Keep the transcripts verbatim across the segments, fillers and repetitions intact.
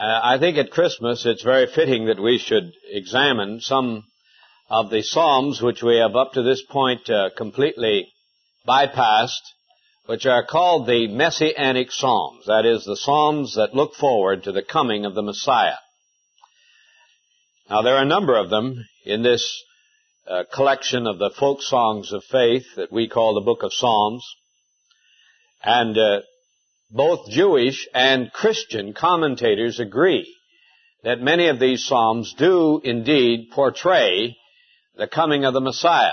Uh, I think at Christmas it's very fitting that we should examine some of the Psalms which we have up to this point uh, completely bypassed, which are called the Messianic Psalms. That is, the Psalms that look forward to the coming of the Messiah. Now, there are a number of them in this uh, collection of the folk songs of faith that we call the Book of Psalms. And uh, both Jewish and Christian commentators agree that many of these Psalms do indeed portray the coming of the Messiah.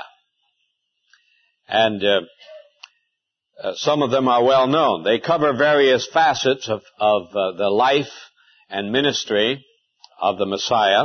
And uh, uh, some of them are well known. They cover various facets of, of uh, the life and ministry of the Messiah.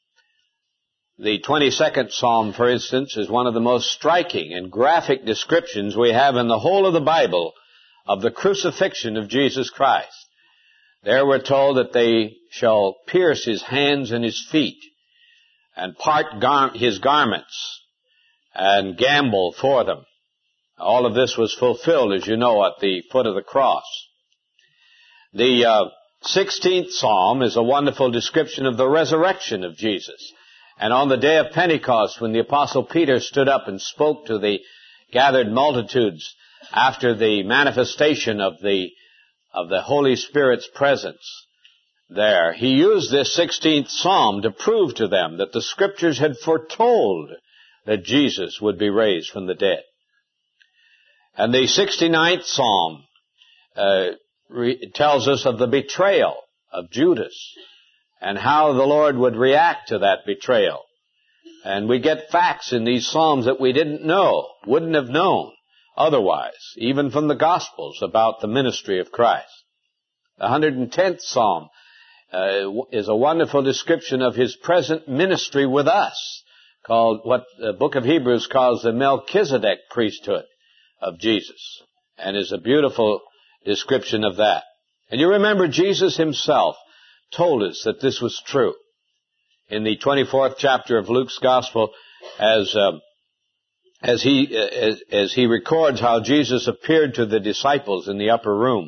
The twenty-second Psalm, for instance, is one of the most striking and graphic descriptions we have in the whole of the Bible of the crucifixion of Jesus Christ. There we're told that they shall pierce his hands and his feet and part gar- his garments and gamble for them. All of this was fulfilled, as you know, at the foot of the cross. The uh, sixteenth Psalm is a wonderful description of the resurrection of Jesus. And on the day of Pentecost, when the Apostle Peter stood up and spoke to the gathered multitudes after the manifestation of the of the Holy Spirit's presence there, he used this sixteenth Psalm to prove to them that the Scriptures had foretold that Jesus would be raised from the dead. And the sixty-ninth Psalm uh, re- tells us of the betrayal of Judas and how the Lord would react to that betrayal. And we get facts in these Psalms that we didn't know, wouldn't have known otherwise, even from the Gospels, about the ministry of Christ. The one hundred tenth Psalm uh, is a wonderful description of his present ministry with us, called what the book of Hebrews calls the Melchizedek priesthood of Jesus, and is a beautiful description of that. And you remember Jesus himself told us that this was true. In the twenty-fourth chapter of Luke's Gospel, as uh, as he as, as he records how Jesus appeared to the disciples in the upper room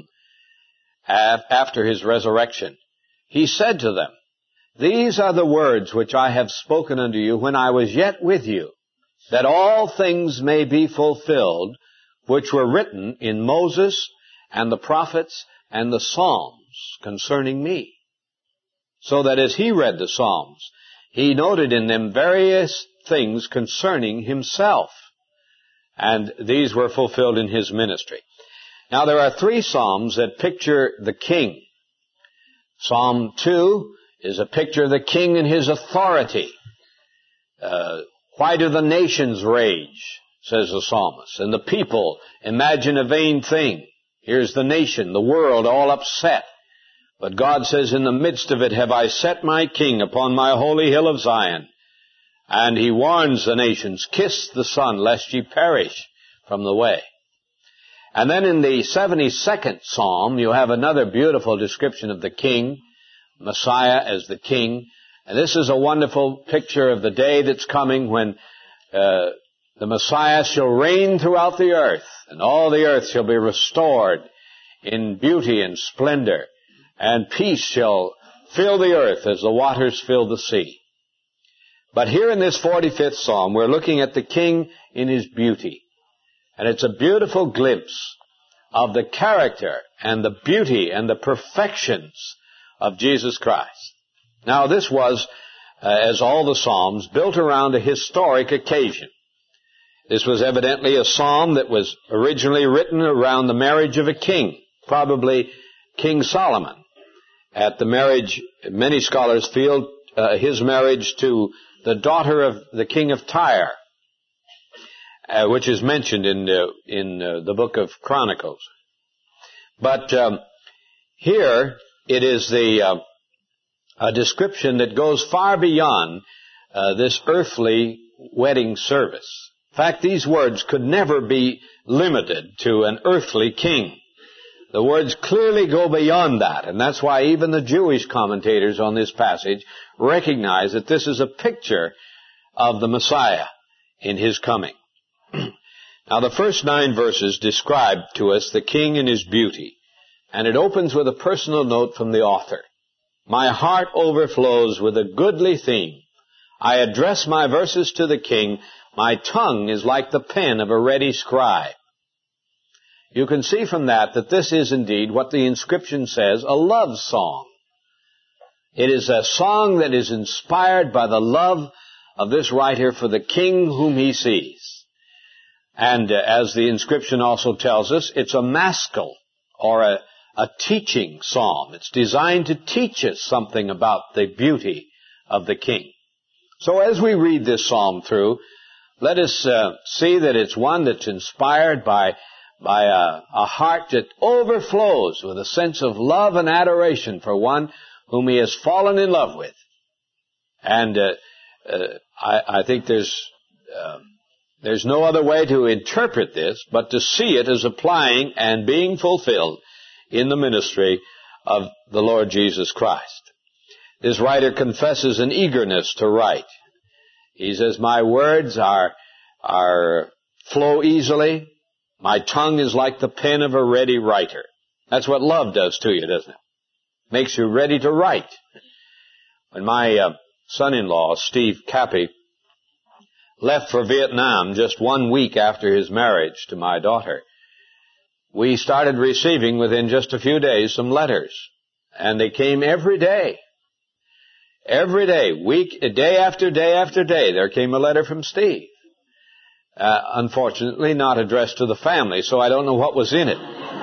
after his resurrection, he said to them, "These are the words which I have spoken unto you when I was yet with you, that all things may be fulfilled which were written in Moses and the prophets and the Psalms concerning me." So that as he read the Psalms, he noted in them various things concerning himself. And these were fulfilled in his ministry. Now there are three Psalms that picture the king. Psalm two is a picture of the king and his authority. Uh, why do the nations rage, says the psalmist, and the people imagine a vain thing? Here's the nation, the world, all upset. But God says, in the midst of it have I set my king upon my holy hill of Zion. And he warns the nations, kiss the Son, lest ye perish from the way. And then in the seventy-second Psalm, you have another beautiful description of the king, Messiah as the king. And this is a wonderful picture of the day that's coming when uh, the Messiah shall reign throughout the earth, and all the earth shall be restored in beauty and splendor. And peace shall fill the earth as the waters fill the sea. But here in this forty-fifth Psalm, we're looking at the king in his beauty. And it's a beautiful glimpse of the character and the beauty and the perfections of Jesus Christ. Now this was, uh, as all the Psalms, built around a historic occasion. This was evidently a psalm that was originally written around the marriage of a king, probably King Solomon. At the marriage, many scholars feel uh, his marriage to the daughter of the king of Tyre, uh, which is mentioned in uh, in uh, the book of Chronicles. But um, here it is the uh, a description that goes far beyond uh, this earthly wedding service. In fact, these words could never be limited to an earthly king. The words clearly go beyond that, and that's why even the Jewish commentators on this passage recognize that this is a picture of the Messiah in his coming. Now, the first nine verses describe to us the king and his beauty, and it opens with a personal note from the author. My heart overflows with a goodly theme. I address my verses to the king. My tongue is like the pen of a ready scribe. You can see from that that this is indeed what the inscription says, a love song. It is a song that is inspired by the love of this writer for the king whom he sees. And uh, as the inscription also tells us, it's a maskil, or a, a teaching psalm. It's designed to teach us something about the beauty of the king. So as we read this psalm through, let us uh, see that it's one that's inspired by, by a, a heart that overflows with a sense of love and adoration for one whom he has fallen in love with. And uh, uh, I, I think there's uh, there's no other way to interpret this but to see it as applying and being fulfilled in the ministry of the Lord Jesus Christ. This writer confesses an eagerness to write. He says, my words are, are flow easily. My tongue is like the pen of a ready writer. That's what love does to you, doesn't it? Makes you ready to write. When my uh, son-in-law, Steve Cappy, left for Vietnam just one week after his marriage to my daughter, we started receiving within just a few days some letters. And they came every day. Every day, week, day after day after day, there came a letter from Steve. Uh, unfortunately, not addressed to the family, so I don't know what was in it.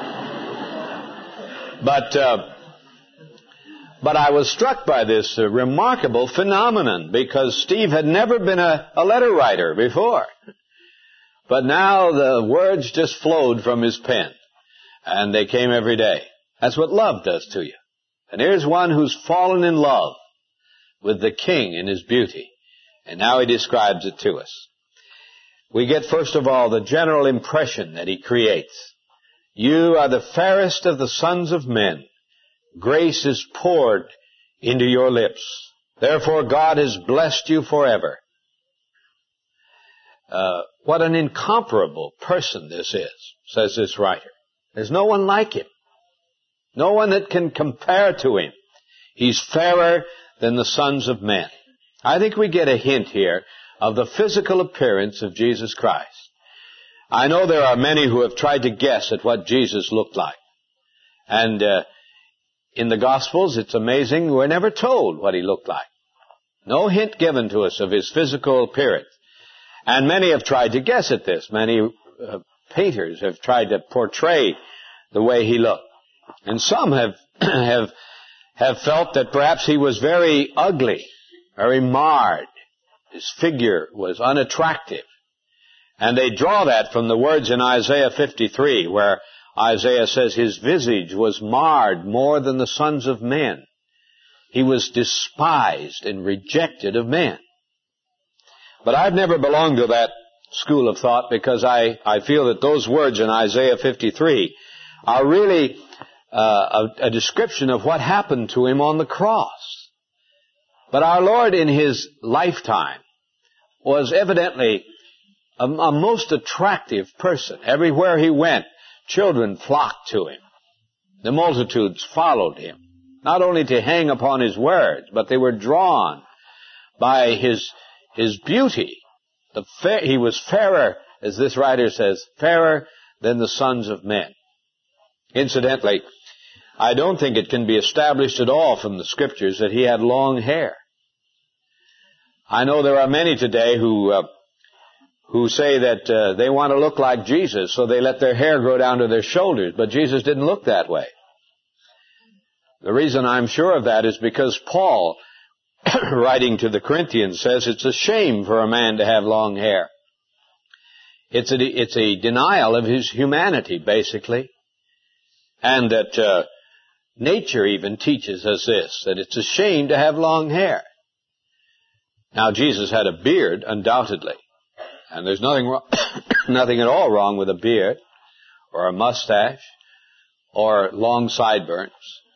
But, uh, but I was struck by this uh, remarkable phenomenon, because Steve had never been a, a letter writer before. But now the words just flowed from his pen, and they came every day. That's what love does to you. And here's one who's fallen in love with the king in his beauty. And now he describes it to us. We get, first of all, the general impression that he creates. You are the fairest of the sons of men. Grace is poured into your lips. Therefore God has blessed you forever. Uh, what an incomparable person this is, says this writer. There's no one like him. No one that can compare to him. He's fairer than the sons of men. I think we get a hint here of the physical appearance of Jesus Christ. I know there are many who have tried to guess at what Jesus looked like. And uh, in the Gospels, it's amazing, we're never told what he looked like. No hint given to us of his physical appearance. And many have tried to guess at this. Many uh, painters have tried to portray the way he looked. And some have have have felt that perhaps he was very ugly, very marred. His figure was unattractive. And they draw that from the words in Isaiah fifty-three, where Isaiah says his visage was marred more than the sons of men. He was despised and rejected of men. But I've never belonged to that school of thought, because I, I feel that those words in Isaiah fifty-three are really uh, a, a description of what happened to him on the cross. But our Lord in his lifetime was evidently a, a most attractive person. Everywhere he went, children flocked to him. The multitudes followed him, not only to hang upon his words, but they were drawn by his his beauty. The fair, he was fairer, as this writer says, fairer than the sons of men. Incidentally, I don't think it can be established at all from the Scriptures that he had long hair. I know there are many today who uh, who say that uh, they want to look like Jesus, so they let their hair grow down to their shoulders, but Jesus didn't look that way. The reason I'm sure of that is because Paul, writing to the Corinthians, says it's a shame for a man to have long hair. It's a, it's a denial of his humanity, basically. And that uh, nature even teaches us this, that it's a shame to have long hair. Now, Jesus had a beard, undoubtedly. And there's nothing wrong, nothing at all wrong with a beard, or a mustache, or long sideburns.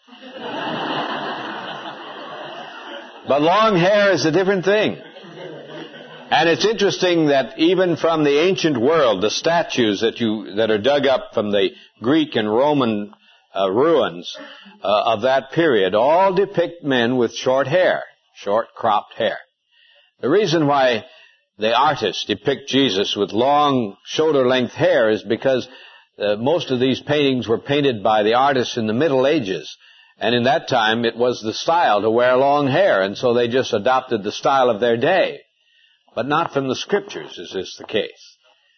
But long hair is a different thing. And it's interesting that even from the ancient world, the statues that you that are dug up from the Greek and Roman uh, ruins uh, of that period all depict men with short hair, short cropped hair. The reason why the artists depict Jesus with long shoulder-length hair is because uh, most of these paintings were painted by the artists in the Middle Ages. And in that time, it was the style to wear long hair, and so they just adopted the style of their day. But not from the Scriptures is this the case.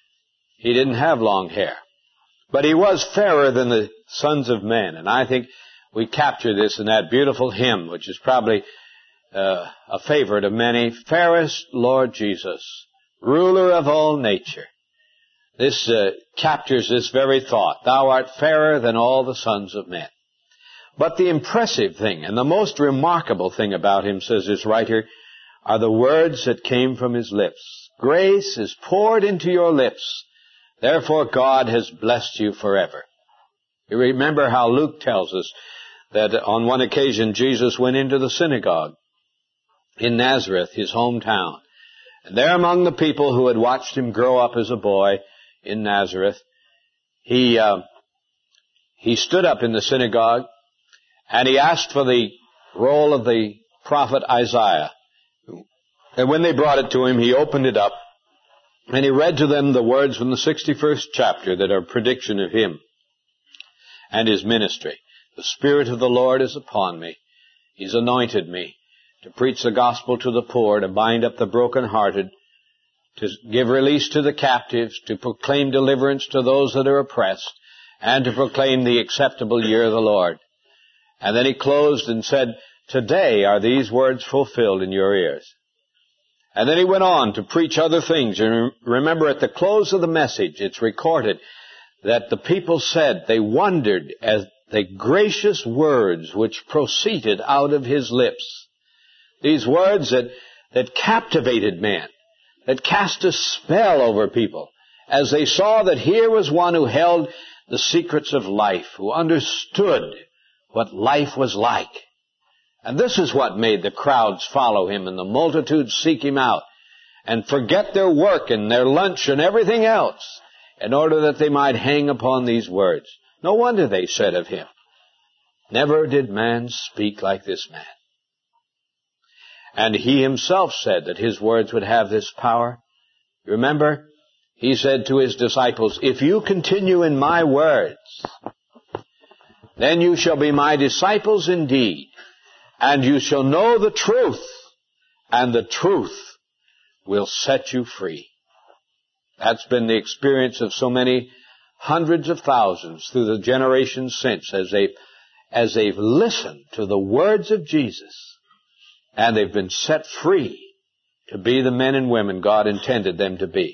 He didn't have long hair. But he was fairer than the sons of men, and I think we capture this in that beautiful hymn, which is probably uh, a favorite of many. Fairest Lord Jesus, ruler of all nature. This uh, captures this very thought. Thou art fairer than all the sons of men. But the impressive thing and the most remarkable thing about him, says this writer, are the words that came from his lips. Grace is poured into your lips. Therefore God has blessed you forever. You remember how Luke tells us that on one occasion Jesus went into the synagogue in Nazareth, his hometown. And there among the people who had watched him grow up as a boy in Nazareth, he, uh, he stood up in the synagogue and he asked for the roll of the prophet Isaiah. And when they brought it to him, he opened it up, and he read to them the words from the sixty-first chapter that are a prediction of him and his ministry. The Spirit of the Lord is upon me. He's anointed me to preach the gospel to the poor, to bind up the brokenhearted, to give release to the captives, to proclaim deliverance to those that are oppressed, and to proclaim the acceptable year of the Lord. And then he closed and said, today are these words fulfilled in your ears. And then he went on to preach other things. And remember, at the close of the message, it's recorded that the people said they wondered at the gracious words which proceeded out of his lips. These words that, that captivated men, that cast a spell over people, as they saw that here was one who held the secrets of life, who understood what life was like. And this is what made the crowds follow him and the multitudes seek him out and forget their work and their lunch and everything else in order that they might hang upon these words. No wonder they said of him, never did man speak like this man. And he himself said that his words would have this power. Remember, he said to his disciples, if you continue in my words, then you shall be my disciples indeed. And you shall know the truth, and the truth will set you free. That's been the experience of so many hundreds of thousands through the generations since, as they've, as they've listened to the words of Jesus, and they've been set free to be the men and women God intended them to be.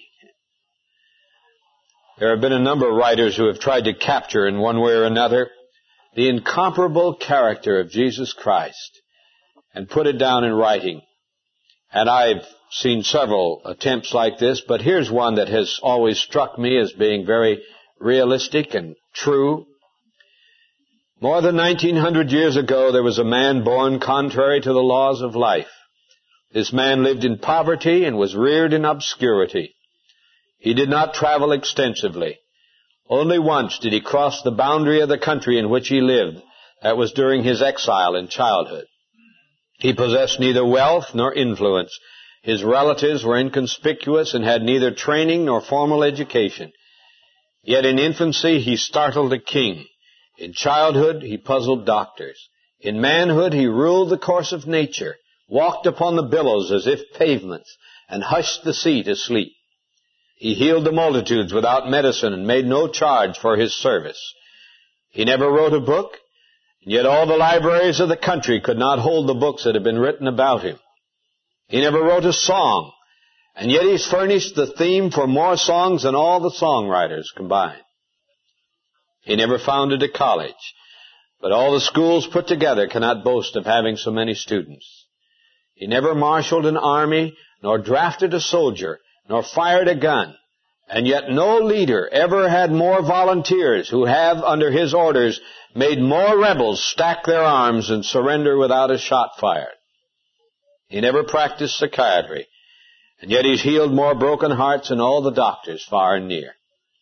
There have been a number of writers who have tried to capture in one way or another the incomparable character of Jesus Christ and put it down in writing. And I've seen several attempts like this, but here's one that has always struck me as being very realistic and true. More than nineteen hundred years ago, there was a man born contrary to the laws of life. This man lived in poverty and was reared in obscurity. He did not travel extensively. Only once did he cross the boundary of the country in which he lived. That was during his exile in childhood. He possessed neither wealth nor influence. His relatives were inconspicuous and had neither training nor formal education. Yet in infancy he startled a king. In childhood he puzzled doctors. In manhood he ruled the course of nature, walked upon the billows as if pavements, and hushed the sea to sleep. He healed the multitudes without medicine and made no charge for his service. He never wrote a book, and yet all the libraries of the country could not hold the books that had been written about him. He never wrote a song, and yet he's furnished the theme for more songs than all the songwriters combined. He never founded a college, but all the schools put together cannot boast of having so many students. He never marshaled an army, nor drafted a soldier, nor fired a gun, and yet no leader ever had more volunteers who have, under his orders, made more rebels stack their arms and surrender without a shot fired. He never practiced psychiatry, and yet he's healed more broken hearts than all the doctors far and near.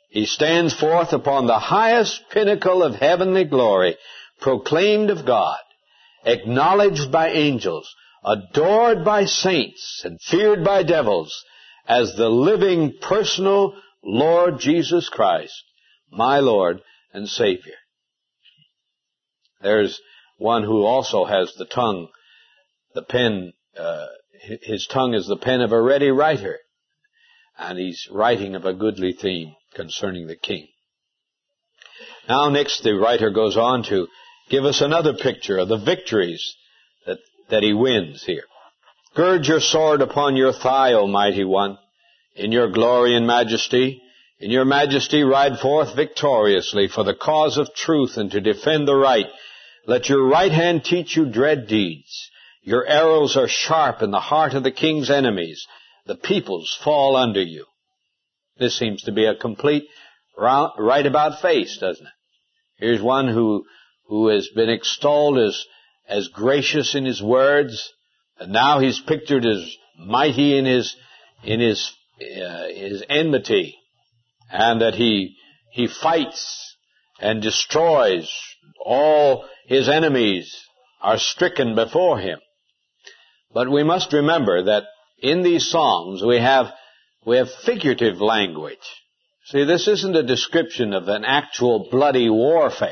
He stands forth upon the highest pinnacle of heavenly glory, proclaimed of God, acknowledged by angels, adored by saints, and feared by devils, as the living personal Lord Jesus Christ, my Lord and Savior. There's one who also has the tongue, the pen, uh, his tongue is the pen of a ready writer, and he's writing of a goodly theme concerning the King. Now next the writer goes on to give us another picture of the victories that, that he wins here. Gird your sword upon your thigh, O mighty one, in your glory and majesty. In your majesty ride forth victoriously for the cause of truth and to defend the right. Let your right hand teach you dread deeds. Your arrows are sharp in the heart of the king's enemies. The peoples fall under you. This seems to be a complete right about face, doesn't it? Here's one who, who has been extolled as, as gracious in his words, and now he's pictured as mighty in his, in his, uh, his enmity, and that he, he fights and destroys. All his enemies are stricken before him. But we must remember that in these songs we have, we have figurative language. See, this isn't a description of an actual bloody warfare.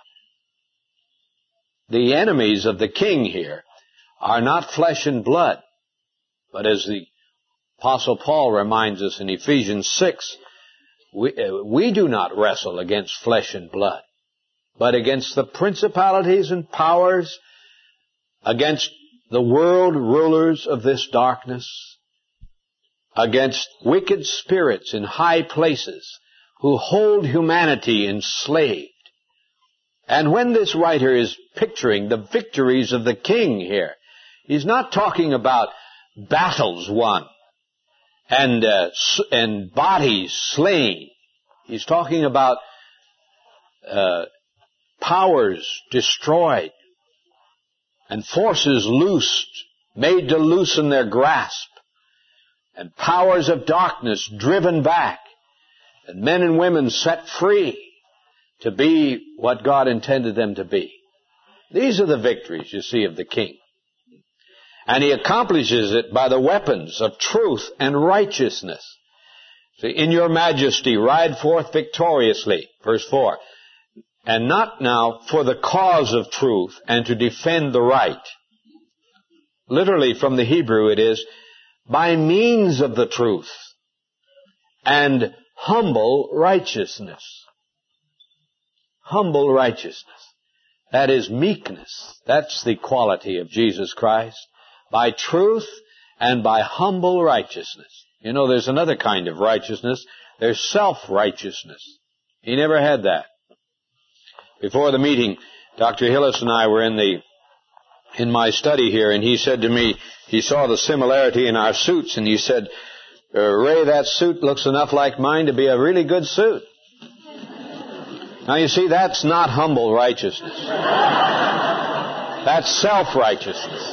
The enemies of the king here are not flesh and blood, but as the Apostle Paul reminds us in Ephesians six, we, uh, we do not wrestle against flesh and blood, but against the principalities and powers, against the world rulers of this darkness, against wicked spirits in high places who hold humanity enslaved. And when this writer is picturing the victories of the king here, he's not talking about battles won and uh, and bodies slain. He's talking about uh, powers destroyed and forces loosed, made to loosen their grasp, and powers of darkness driven back, and men and women set free to be what God intended them to be. These are the victories, you see, of the king. And he accomplishes it by the weapons of truth and righteousness. See, in your majesty ride forth victoriously, verse four, and not now for the cause of truth and to defend the right. Literally from the Hebrew it is, by means of the truth and humble righteousness. Humble righteousness. That is meekness. That's the quality of Jesus Christ. By truth and by humble righteousness. You know, there's another kind of righteousness. There's self-righteousness. He never had that. Before the meeting, Doctor Hillis and I were in the in my study here, and he said to me, he saw the similarity in our suits, and he said, uh, Ray, that suit looks enough like mine to be a really good suit. Now you see, that's not humble righteousness. That's self-righteousness.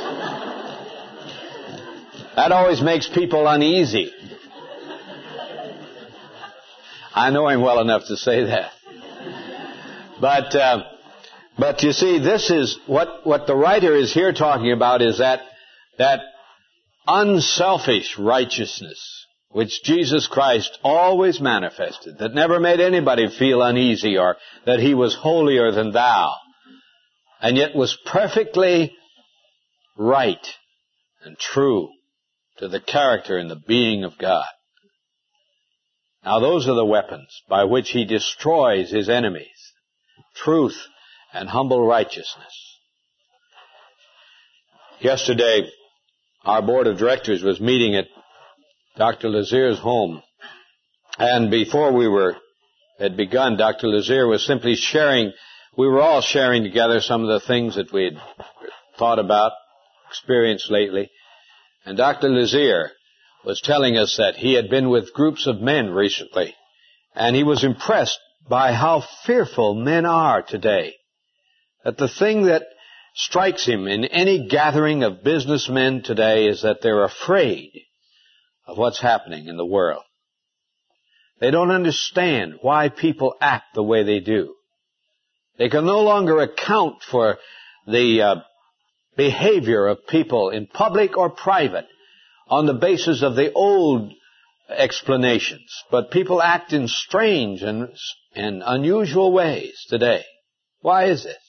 That always makes people uneasy. I know him well enough to say that. But, uh, but you see, this is what, what the writer is here talking about is that, that unselfish righteousness which Jesus Christ always manifested, that never made anybody feel uneasy or that he was holier than thou, and yet was perfectly right and true to the character and the being of God. Now those are the weapons by which he destroys his enemies. Truth and humble righteousness. Yesterday, our board of directors was meeting at Doctor Lazier's home. And before we were had begun, Doctor Lazier was simply sharing, we were all sharing together some of the things that we had thought about, experienced lately. And Doctor Lazier was telling us that he had been with groups of men recently, and he was impressed by how fearful men are today. That the thing that strikes him in any gathering of businessmen today is that they're afraid of what's happening in the world. They don't understand why people act the way they do. They can no longer account for the uh, behavior of people in public or private on the basis of the old explanations. But people act in strange and, and unusual ways today. Why is this?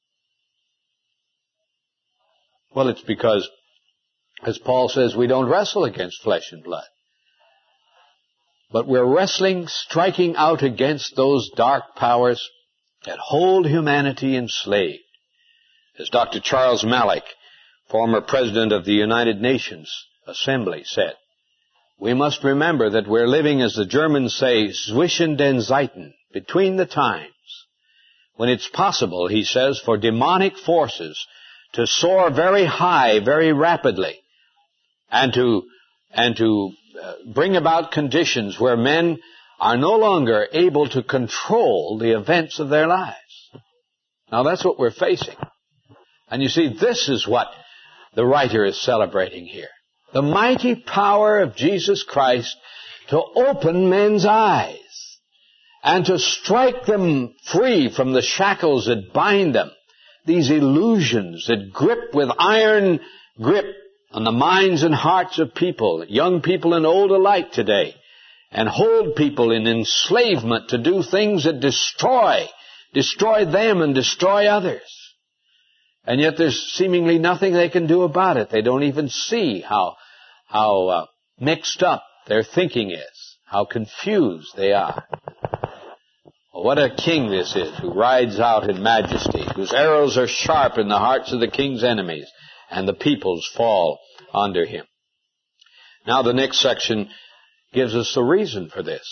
Well, it's because, as Paul says, we don't wrestle against flesh and blood. But we're wrestling, striking out against those dark powers that hold humanity enslaved. As Doctor Charles Malik, former president of the United Nations Assembly, said, we must remember that we're living, as the Germans say, zwischen den Zeiten, between the times, when it's possible, he says, for demonic forces to soar very high, very rapidly, and to, and to uh, bring about conditions where men are no longer able to control the events of their lives. Now that's what we're facing. And you see, this is what the writer is celebrating here. The mighty power of Jesus Christ to open men's eyes and to strike them free from the shackles that bind them, these illusions that grip with iron grip on the minds and hearts of people, young people and old alike today, and hold people in enslavement to do things that destroy, destroy them and destroy others. And yet there's seemingly nothing they can do about it. They don't even see how, how uh, mixed up their thinking is, how confused they are. Well, what a king this is, who rides out in majesty, whose arrows are sharp in the hearts of the king's enemies, and the peoples fall under him. Now the next section gives us the reason for this.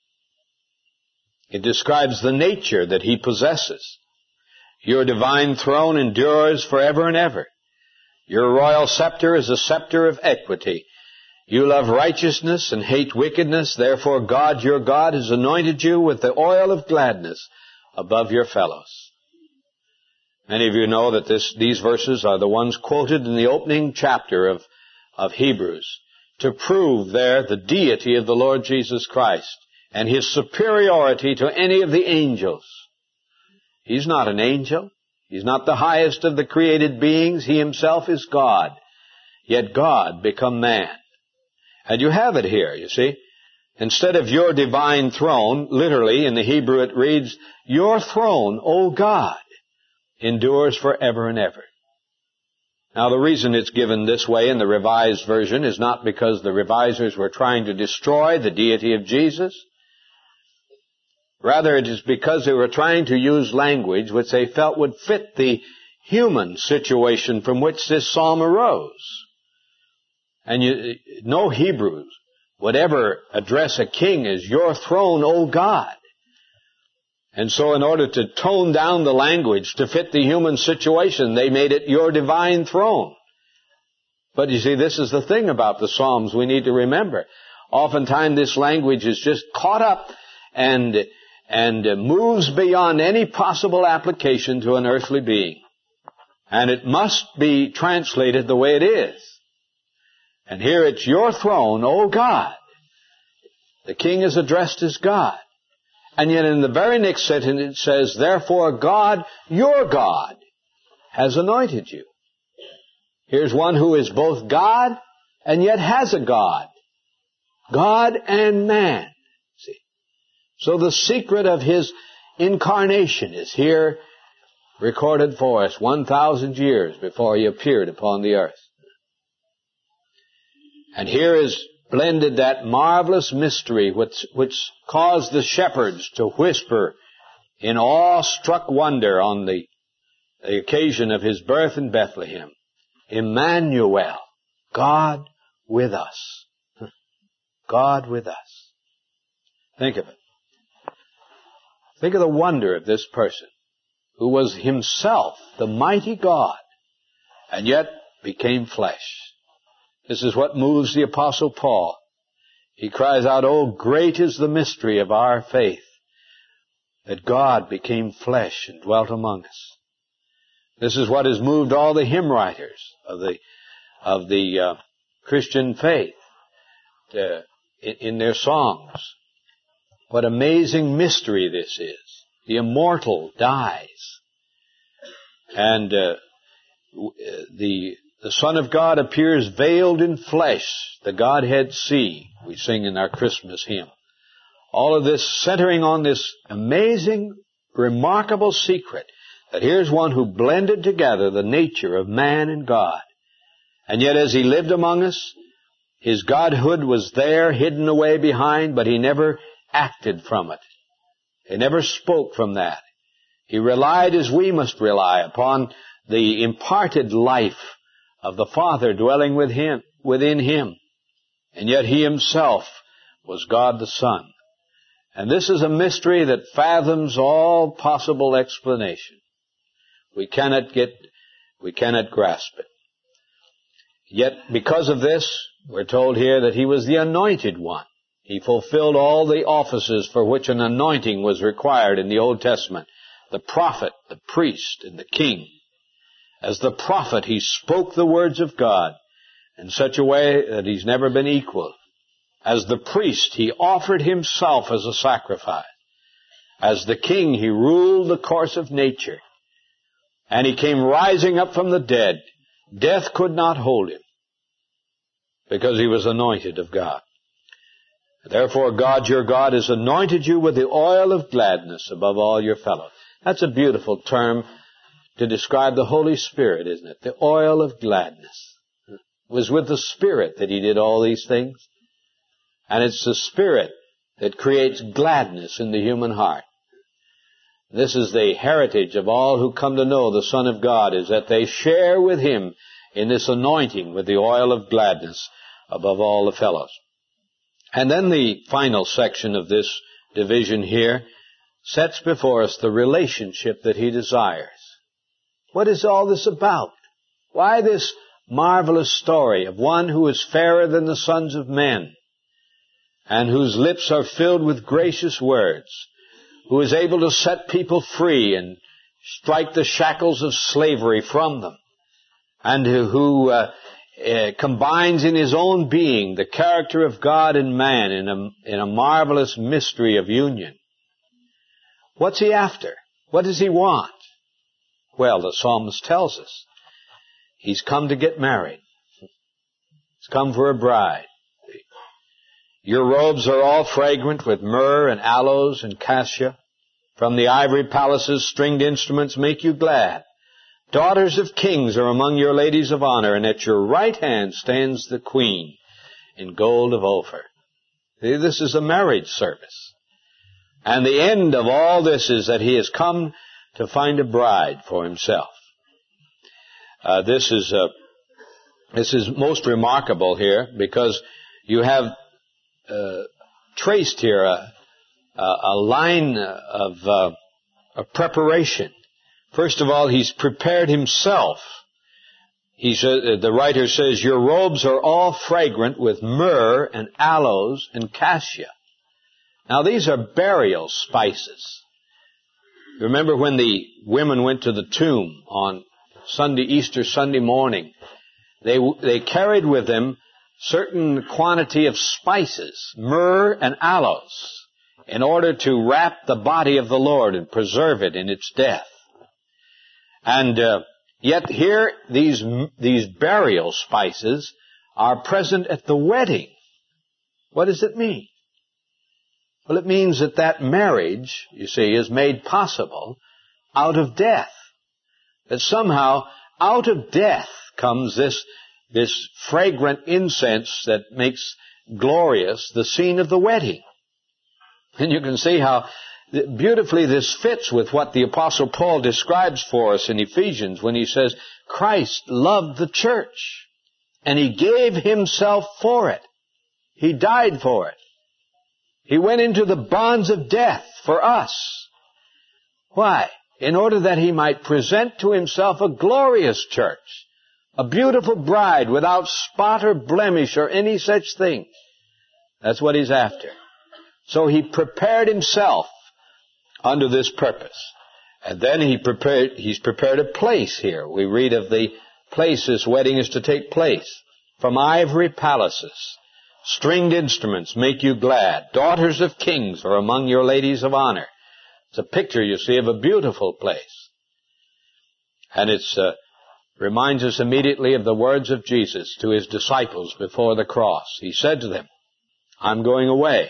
It describes the nature that he possesses. Your divine throne endures forever and ever. Your royal scepter is a scepter of equity. You love righteousness and hate wickedness. Therefore God, your God, has anointed you with the oil of gladness above your fellows. Many of you know that this, these verses are the ones quoted in the opening chapter of, of Hebrews to prove there the deity of the Lord Jesus Christ and his superiority to any of the angels. He's not an angel. He's not the highest of the created beings. He himself is God. Yet God become man. And you have it here, you see. Instead of your divine throne, literally in the Hebrew it reads, your throne, O God, endures forever and ever. Now the reason it's given this way in the Revised Version is not because the revisers were trying to destroy the deity of Jesus. Rather, it is because they were trying to use language which they felt would fit the human situation from which this psalm arose. And you, no Hebrews would ever address a king as your throne, O God. And so in order to tone down the language to fit the human situation, they made it your divine throne. But you see, this is the thing about the Psalms we need to remember. Oftentimes this language is just caught up and and moves beyond any possible application to an earthly being. And it must be translated the way it is. And here it's your throne, O God. The king is addressed as God. And yet in the very next sentence it says, therefore God, your God, has anointed you. Here's one who is both God and yet has a God. God and man. See? So the secret of his incarnation is here recorded for us one thousand years before he appeared upon the earth. And here is blended that marvelous mystery which, which caused the shepherds to whisper in awe-struck wonder on the, the occasion of his birth in Bethlehem. Emmanuel, God with us. God with us. Think of it. Think of the wonder of this person who was himself the mighty God and yet became flesh. This is what moves the Apostle Paul. He cries out, oh, great is the mystery of our faith, that God became flesh and dwelt among us. This is what has moved all the hymn writers of the of the uh, Christian faith to, in, in their songs. What amazing mystery this is. The immortal dies. And uh, the, the Son of God appears veiled in flesh. The Godhead see, we sing in our Christmas hymn. All of this centering on this amazing, remarkable secret that here's one who blended together the nature of man and God. And yet as he lived among us, his godhood was there, hidden away behind, but he never acted from it. He never spoke from that. He relied, as we must rely, upon the imparted life of the Father dwelling with him, within him. And yet he himself was God the Son. And this is a mystery that fathoms all possible explanation. We cannot get, we cannot grasp it. Yet, because of this, we're told here that he was the anointed one. He fulfilled all the offices for which an anointing was required in the Old Testament. The prophet, the priest, and the king. As the prophet, he spoke the words of God in such a way that he's never been equaled. As the priest, he offered himself as a sacrifice. As the king, he ruled the course of nature. And he came rising up from the dead. Death could not hold him because he was anointed of God. Therefore, God, your God, has anointed you with the oil of gladness above all your fellows. That's a beautiful term to describe the Holy Spirit, isn't it? The oil of gladness. It was with the Spirit that he did all these things. And it's the Spirit that creates gladness in the human heart. This is the heritage of all who come to know the Son of God, is that they share with him in this anointing with the oil of gladness above all the fellows. And then the final section of this division here sets before us the relationship that he desires. What is all this about? Why this marvelous story of one who is fairer than the sons of men, and whose lips are filled with gracious words, who is able to set people free and strike the shackles of slavery from them, and who uh, uh, combines in his own being the character of God and man in a, in a marvelous mystery of union. What's he after? What does he want? Well, the psalmist tells us. He's come to get married. He's come for a bride. Your robes are all fragrant with myrrh and aloes and cassia. From the ivory palaces, stringed instruments make you glad. Daughters of kings are among your ladies of honor, and at your right hand stands the queen in gold of Ophir. See, this is a marriage service. And the end of all this is that he has come to find a bride for himself. Uh, this is uh, this is most remarkable here, because you have uh, traced here a, a line of, uh, of preparation. First of all, he's prepared himself. He says, the writer says, your robes are all fragrant with myrrh and aloes and cassia. Now, these are burial spices. Remember when the women went to the tomb on Sunday, Easter Sunday morning, they, they carried with them certain quantity of spices, myrrh and aloes, in order to wrap the body of the Lord and preserve it in its death. And uh, yet here, these, these burial spices are present at the wedding. What does it mean? Well, it means that that marriage, you see, is made possible out of death. That somehow, out of death comes this, this fragrant incense that makes glorious the scene of the wedding. And you can see how beautifully this fits with what the Apostle Paul describes for us in Ephesians when he says, Christ loved the church, and he gave himself for it. He died for it. He went into the bonds of death for us. Why? In order that he might present to himself a glorious church, a beautiful bride without spot or blemish or any such thing. That's what he's after. So he prepared himself under this purpose. And then he prepared, he's prepared a place here. We read of the place this wedding is to take place. From ivory palaces, Stringed instruments make you glad. Daughters of kings are among your ladies of honor. It's a picture, you see, of a beautiful place. And it uh, reminds us immediately of the words of Jesus to his disciples before the cross. He said to them, I'm going away.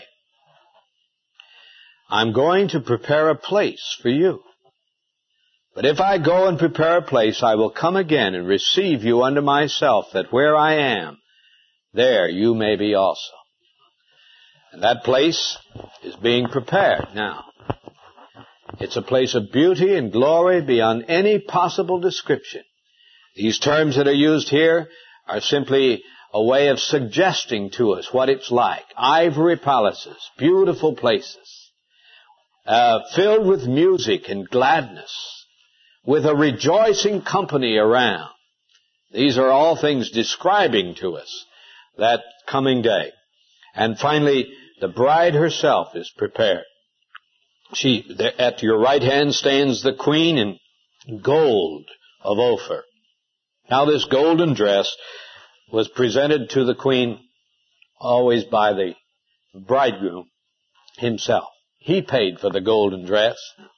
I'm going to prepare a place for you. But if I go and prepare a place, I will come again and receive you unto myself, that where I am, there you may be also. And that place is being prepared now. It's a place of beauty and glory beyond any possible description. These terms that are used here are simply a way of suggesting to us what it's like. Ivory palaces, beautiful places, uh, filled with music and gladness, with a rejoicing company around. These are all things describing to us that coming day. And finally, the bride herself is prepared. She, at your right hand stands the queen in gold of Ophir. Now this golden dress was presented to the queen always by the bridegroom himself. He paid for the golden dress.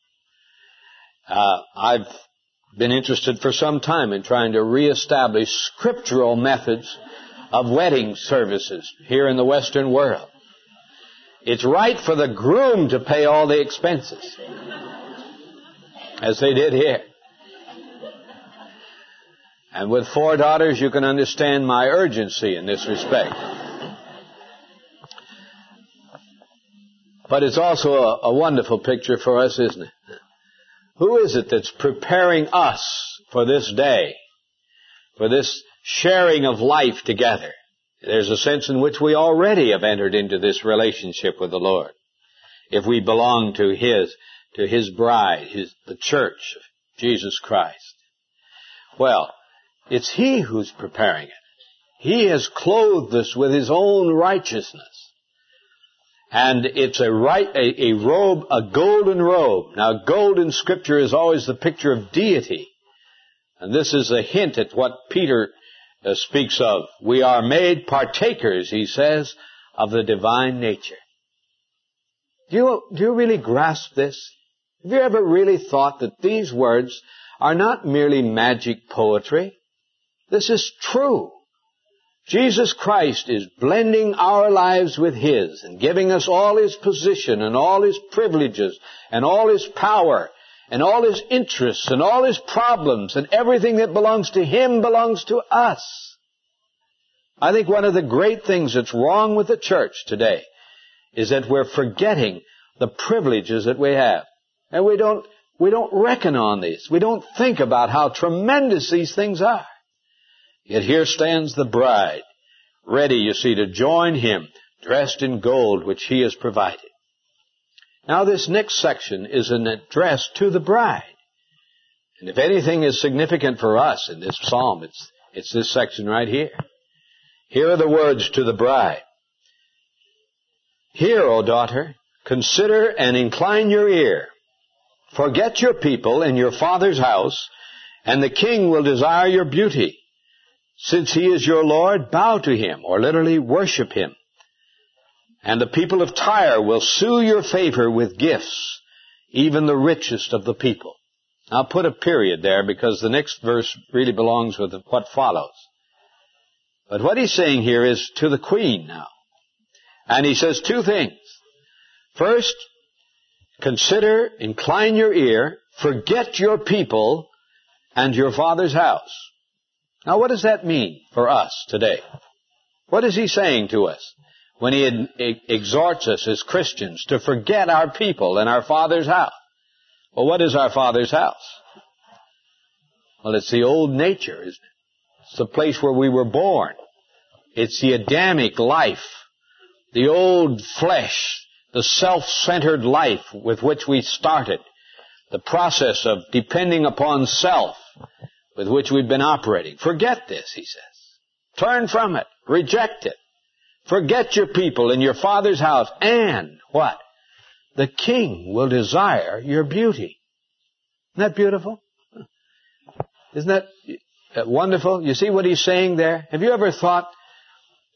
Uh, I've been interested for some time in trying to reestablish scriptural methods of wedding services here in the Western world. It's right for the groom to pay all the expenses, as they did here. And with four daughters, you can understand my urgency in this respect. But it's also a, a wonderful picture for us, isn't it? Who is it that's preparing us for this day, for this sharing of life together? There's a sense in which we already have entered into this relationship with the Lord, if we belong to His, to His bride, His, the church of Jesus Christ. Well, it's He who's preparing it. He has clothed us with His own righteousness. And it's a right, a, a robe, a golden robe. Now, gold in Scripture is always the picture of deity. And this is a hint at what Peter uh, speaks of. We are made partakers, he says, of the divine nature. Do you, do you really grasp this? Have you ever really thought that these words are not merely magic poetry? This is true. Jesus Christ is blending our lives with His and giving us all His position and all His privileges and all His power and all His interests and all His problems, and everything that belongs to Him belongs to us. I think one of the great things that's wrong with the church today is that we're forgetting the privileges that we have. And we don't, we don't reckon on these. We don't think about how tremendous these things are. Yet here stands the bride, ready, you see, to join Him, dressed in gold, which He has provided. Now this next section is an address to the bride. And if anything is significant for us in this psalm, it's, it's this section right here. Here are the words to the bride. Hear, O daughter, consider and incline your ear. Forget your people and your father's house, and the king will desire your beauty. Since He is your Lord, bow to Him, or literally worship Him. And the people of Tyre will sue your favor with gifts, even the richest of the people. I'll put a period there because the next verse really belongs with what follows. But what he's saying here is to the queen now. And he says two things. First, consider, incline your ear, forget your people and your father's house. Now, what does that mean for us today? What is he saying to us when he exhorts us as Christians to forget our people and our father's house? Well, what is our father's house? Well, it's the old nature, isn't it? It's the place where we were born. It's the Adamic life, the old flesh, the self-centered life with which we started, the process of depending upon self with which we've been operating. Forget this, he says. Turn from it. Reject it. Forget your people and your father's house. And what? The king will desire your beauty. Isn't that beautiful? Isn't that wonderful? You see what he's saying there? Have you ever thought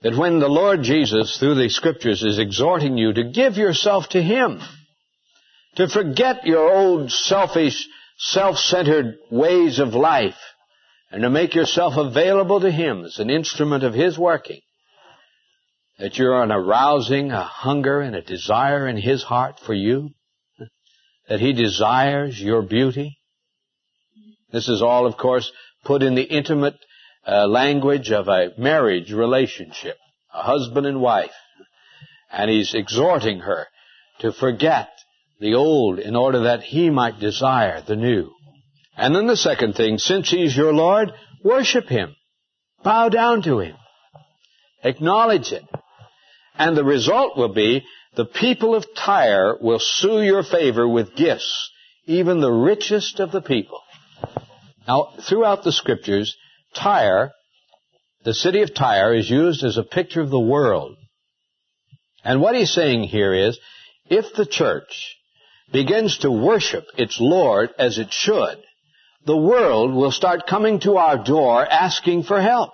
that when the Lord Jesus, through the Scriptures, is exhorting you to give yourself to Him, to forget your old selfish, self-centered ways of life, and to make yourself available to Him as an instrument of His working, that you're on arousing a hunger and a desire in His heart for you, that He desires your beauty. This is all, of course, put in the intimate uh, language of a marriage relationship, a husband and wife. And He's exhorting her to forget the old in order that He might desire the new. And then the second thing, since He's your Lord, worship Him. Bow down to Him. Acknowledge it. And the result will be the people of Tyre will sue your favor with gifts, even the richest of the people. Now, throughout the Scriptures, Tyre, the city of Tyre, is used as a picture of the world. And what he's saying here is, if the church begins to worship its Lord as it should, the world will start coming to our door asking for help.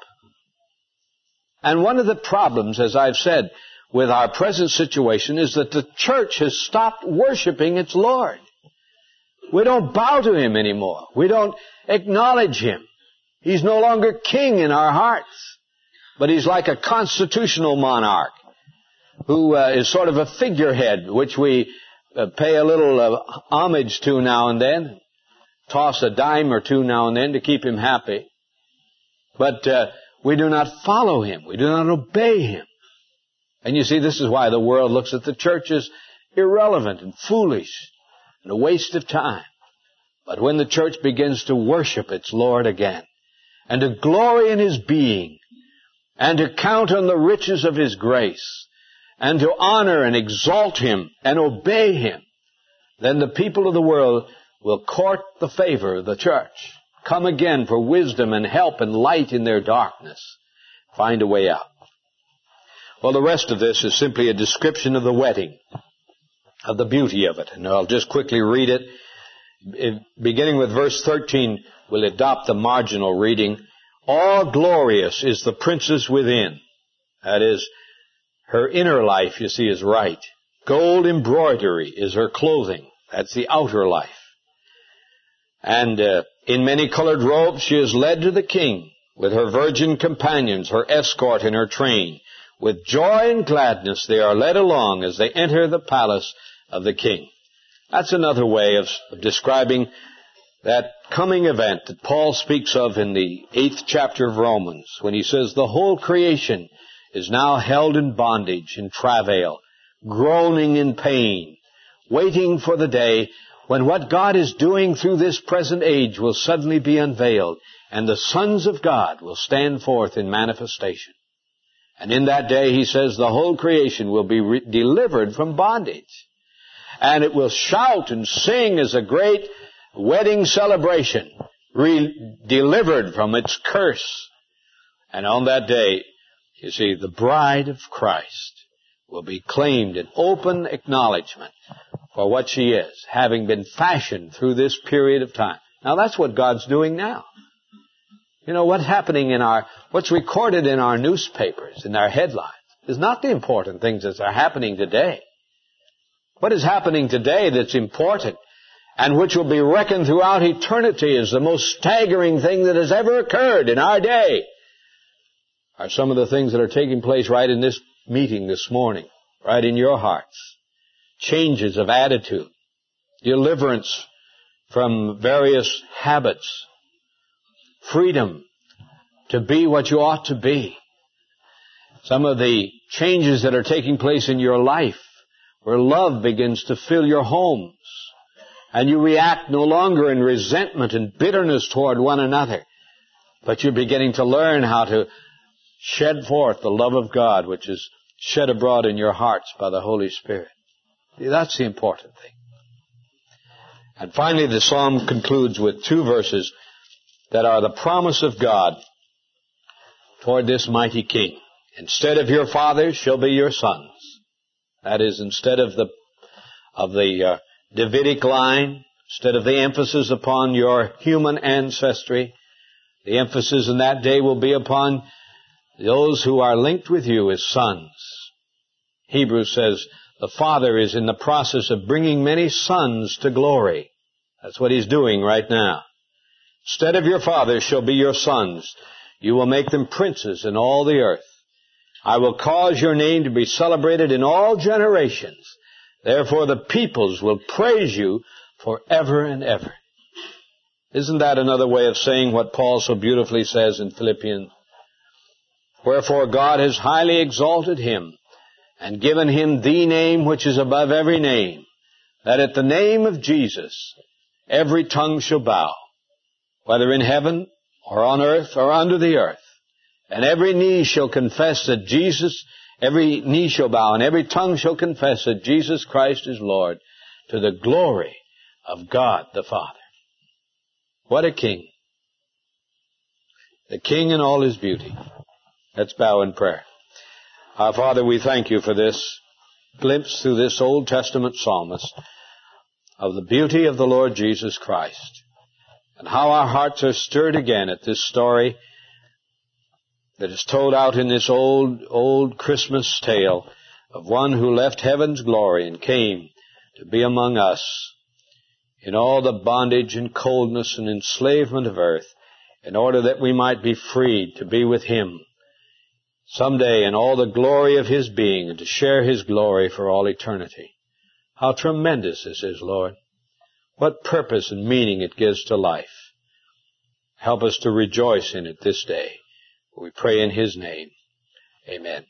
And one of the problems, as I've said, with our present situation is that the church has stopped worshiping its Lord. We don't bow to Him anymore. We don't acknowledge Him. He's no longer king in our hearts, but He's like a constitutional monarch who uh, is sort of a figurehead, which we uh, pay a little uh, homage to now and then, toss a dime or two now and then to keep Him happy. But uh, we do not follow Him. We do not obey Him. And you see, this is why the world looks at the church as irrelevant and foolish and a waste of time. But when the church begins to worship its Lord again, and to glory in His being, and to count on the riches of His grace, and to honor and exalt Him and obey Him, then the people of the world will court the favor of the church, come again for wisdom and help and light in their darkness, find a way out. Well, the rest of this is simply a description of the wedding, of the beauty of it. And I'll just quickly read it. Beginning with verse thirteen, we'll adopt the marginal reading. All glorious is the princess within. That is, her inner life, you see, is right. Gold embroidery is her clothing. That's the outer life. And uh, in many colored robes she is led to the king, with her virgin companions, her escort and her train. With joy and gladness they are led along as they enter the palace of the king. That's another way of, of describing that coming event that Paul speaks of in the eighth chapter of Romans, when he says the whole creation is now held in bondage and travail, groaning in pain, waiting for the day when what God is doing through this present age will suddenly be unveiled, and the sons of God will stand forth in manifestation. And in that day, he says, the whole creation will be re- delivered from bondage. And it will shout and sing as a great wedding celebration, re- delivered from its curse. And on that day, you see, the bride of Christ will be claimed in open acknowledgement for what she is, having been fashioned through this period of time. Now, that's what God's doing now. You know, what's happening in our, what's recorded in our newspapers, in our headlines, is not the important things that are happening today. What is happening today that's important and which will be reckoned throughout eternity as the most staggering thing that has ever occurred in our day are some of the things that are taking place right in this meeting this morning, right in your hearts. Changes of attitude, deliverance from various habits, freedom to be what you ought to be. Some of the changes that are taking place in your life, where love begins to fill your homes, and you react no longer in resentment and bitterness toward one another, but you're beginning to learn how to shed forth the love of God, which is shed abroad in your hearts by the Holy Spirit. That's the important thing. And finally, the psalm concludes with two verses that are the promise of God toward this mighty king. Instead of your fathers shall be your sons. That is, instead of the of the uh, Davidic line, instead of the emphasis upon your human ancestry, the emphasis in that day will be upon those who are linked with you as sons. Hebrews says the Father is in the process of bringing many sons to glory. That's what He's doing right now. Instead of your fathers shall be your sons. You will make them princes in all the earth. I will cause your name to be celebrated in all generations. Therefore the peoples will praise you forever and ever. Isn't that another way of saying what Paul so beautifully says in Philippians? Wherefore God has highly exalted Him and given Him the name which is above every name, that at the name of Jesus every tongue shall bow, whether in heaven or on earth or under the earth. And every knee shall confess that Jesus, every knee shall bow, and every tongue shall confess that Jesus Christ is Lord, to the glory of God the Father. What a King. The King in all His beauty. Let's bow in prayer. Our Father, we thank You for this glimpse through this Old Testament psalmist of the beauty of the Lord Jesus Christ, and how our hearts are stirred again at this story that is told out in this old, old Christmas tale of one who left heaven's glory and came to be among us in all the bondage and coldness and enslavement of earth, in order that we might be freed to be with Him someday in all the glory of His being, and to share His glory for all eternity. How tremendous this is, Lord. What purpose and meaning it gives to life. Help us to rejoice in it this day. We pray in His name. Amen.